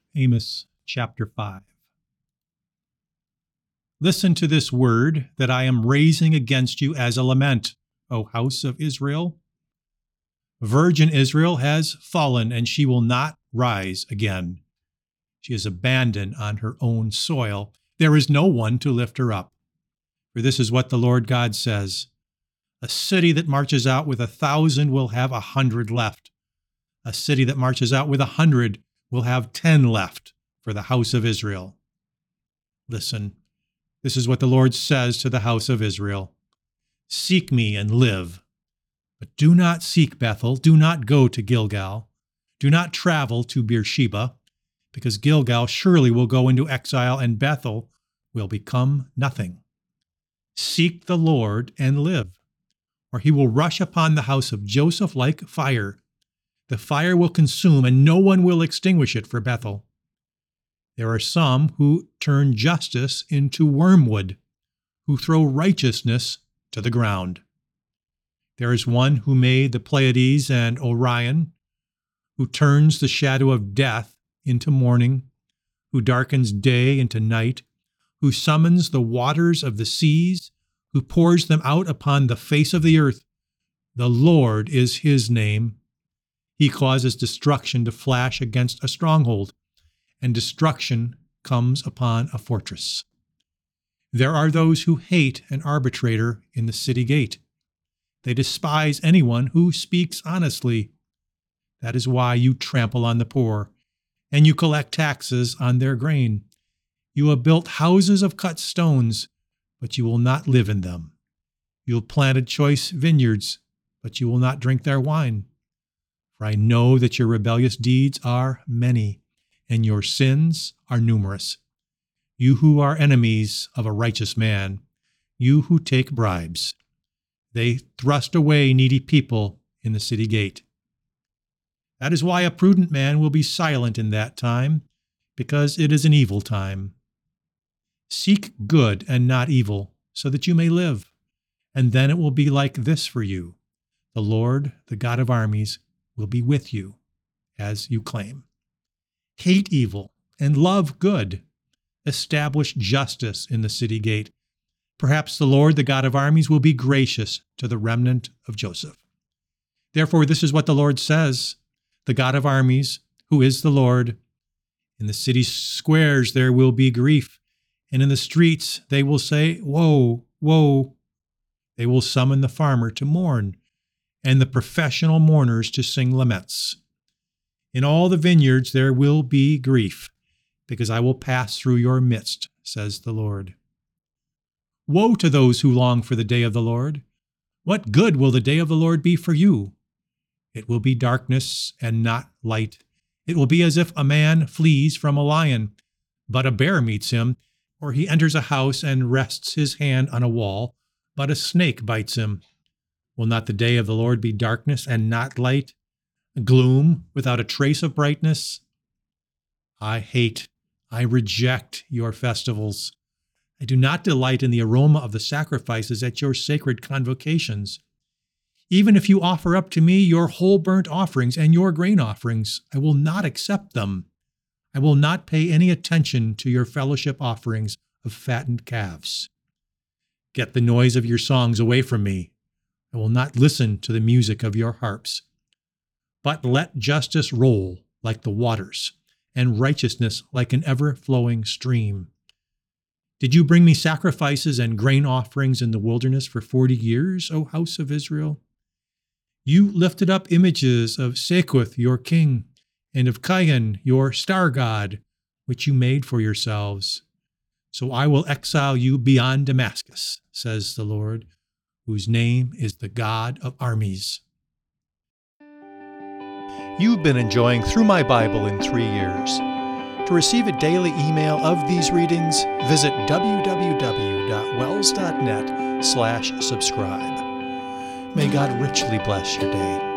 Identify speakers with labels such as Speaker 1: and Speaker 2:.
Speaker 1: Amos chapter 5. Listen to this word that I am raising against you as a lament, O house of Israel. Virgin Israel has fallen, and she will not rise again. She is abandoned on her own soil. There is no one to lift her up. For this is what the Lord God says: a city that marches out with 1,000 will have 100 left. A city that marches out with 100 will have 10 left for the house of Israel. Listen, this is what the Lord says to the house of Israel: seek me and live. But do not seek Bethel, do not go to Gilgal, do not travel to Beersheba, because Gilgal surely will go into exile and Bethel will become nothing. Seek the Lord and live, or he will rush upon the house of Joseph like fire. The fire will consume, and no one will extinguish it for Bethel. There are some who turn justice into wormwood, who throw righteousness to the ground. There is one who made the Pleiades and Orion, who turns the shadow of death into morning, who darkens day into night, who summons the waters of the seas, who pours them out upon the face of the earth. The Lord is his name. He causes destruction to flash against a stronghold, and destruction comes upon a fortress. There are those who hate an arbitrator in the city gate. They despise anyone who speaks honestly. That is why you trample on the poor, and you collect taxes on their grain. You have built houses of cut stones, but you will not live in them. You have planted choice vineyards, but you will not drink their wine. For I know that your rebellious deeds are many, and your sins are numerous. You who are enemies of a righteous man, you who take bribes. They thrust away needy people in the city gate. That is why a prudent man will be silent in that time, because it is an evil time. Seek good and not evil, so that you may live, and then it will be like this for you: the Lord, the God of armies, will be with you, as you claim. Hate evil and love good. Establish justice in the city gate. Perhaps the Lord, the God of armies, will be gracious to the remnant of Joseph. Therefore, this is what the Lord says: the God of armies, who is the Lord. In the city squares there will be grief, and in the streets they will say, woe, woe. They will summon the farmer to mourn, and the professional mourners to sing laments. In all the vineyards there will be grief, because I will pass through your midst, says the Lord. Woe to those who long for the day of the Lord! What good will the day of the Lord be for you? It will be darkness and not light. It will be as if a man flees from a lion, but a bear meets him, or he enters a house and rests his hand on a wall, but a snake bites him. Will not the day of the Lord be darkness and not light, gloom without a trace of brightness? I reject your festivals. I do not delight in the aroma of the sacrifices at your sacred convocations. Even if you offer up to me your whole burnt offerings and your grain offerings, I will not accept them. I will not pay any attention to your fellowship offerings of fattened calves. Get the noise of your songs away from me. I will not listen to the music of your harps. But let justice roll like the waters, and righteousness like an ever-flowing stream. Did you bring me sacrifices and grain offerings in the wilderness for 40 years, O house of Israel? You lifted up images of Sekuth, your king, and of Kian, your star god, which you made for yourselves. So I will exile you beyond Damascus, says the Lord, whose name is the God of armies. You've been enjoying Through My Bible in 3 Years. To receive a daily email of these readings, visit www.wells.net/subscribe. May God richly bless your day.